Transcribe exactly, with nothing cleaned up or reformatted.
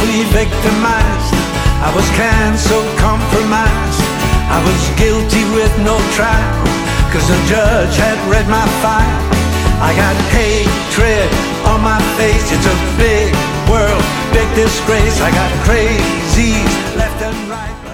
falsely victimized. I was cancelled, compromised. I was guilty with no trial, cause the judge had read my file. I got hatred on my face. It's a big world, big disgrace. I got crazies left and right.